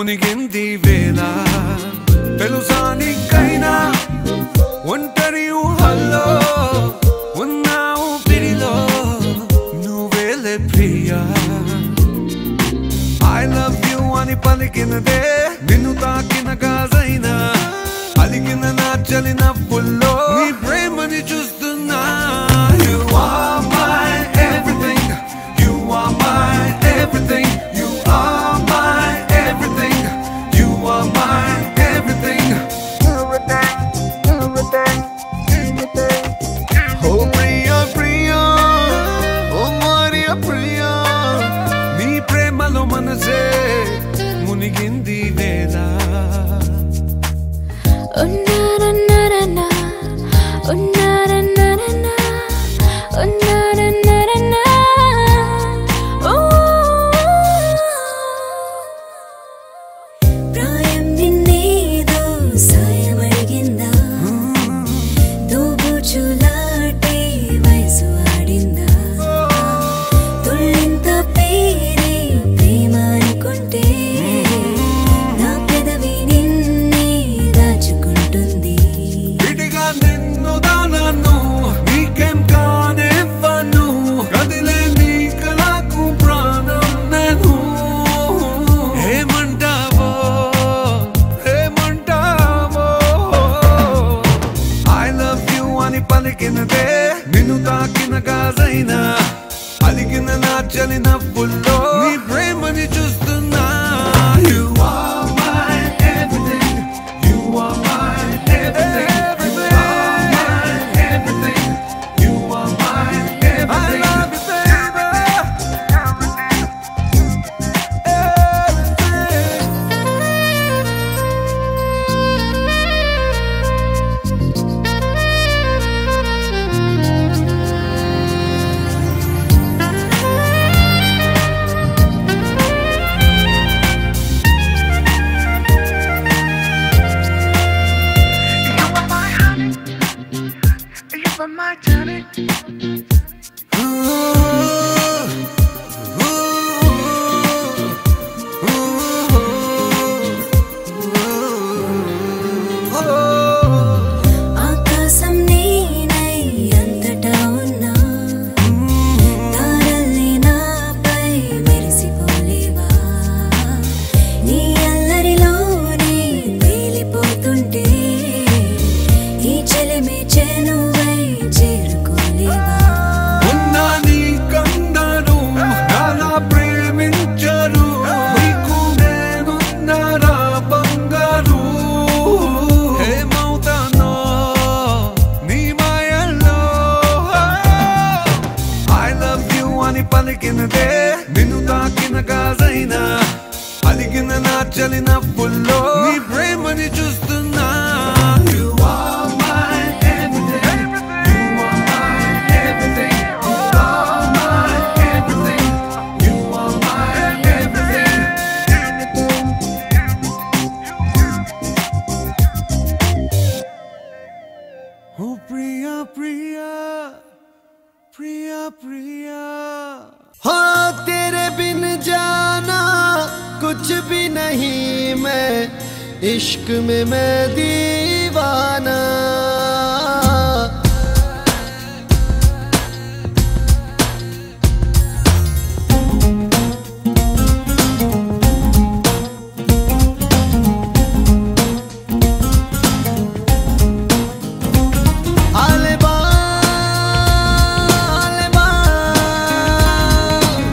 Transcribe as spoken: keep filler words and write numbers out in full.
మునిగింది వేళ తెలుసా నీకైనా ఒంటరి ఊహల్లో ఉన్నావు పిడిలో నువ్వేలే ప్రియా I love you అని పలికినదే నిన్ను తాకిన గాజైనా అలిగిన నా చలి నవ్వుల్లో నీ ప్రేమని చూస్తున్నా You are my everything You are my everything You are my everything You are my everything Everything Everything Everything Oh Priya Priya Oh Maria Priya నీ ప్రేమలో మనసే మునిగింది వేళ Oh na na na na na Oh na na na na na Oh na na na na na Oh ప్రాయం నిన్నేదో సాయం అడిగిందా దోబుచులాటే వయసు ఆడిందా తుళ్ళింత పేరే ప్రేమ అనుకుంటే నా పెదవి నిన్నే దాచుకుంటుంది విడిగా నిన్ను దానను నీకేం కానివ్వను కదిలే నీ కళకు ప్రాణం నేను ఏమంటావో ఏమంటావో I love you అని పలికినదే నిన్ను తాకిన గాజైనా అలిగిన నా చలి నవ్వుల్లో నీ ప్రేమని చూస్తున్నా You are my everything You are my everything You are my everything You are my everything I love you baby You are my honey. ఆకాశం నేనై అంతటా ఉన్నా తారల్ని నాపై మెరిసిపోలేవా నీ అల్లరిలోనే తేలిపోతుంటే ఈ చెలిమే చెనువై చేరుకోలేవా ఉన్నా నీ కందరు నాలా ప్రేమించరు నీకు నేనున్నారా బంగారు ఏమవుతానో నీ మాయల్లో I love you అని పలికినదే నిన్ను తాకిన గాజైనా అలిగిన నా చలి నవ్వుల్లో నీ ప్రేమని చూస్తున్నా You are my everything You are my everything You are my everything You are my everything Oh Priya Priya Priya Priya हाँ तेरे बिन जाना कुछ भी नहीं मैं इश्क में मैं दीवाना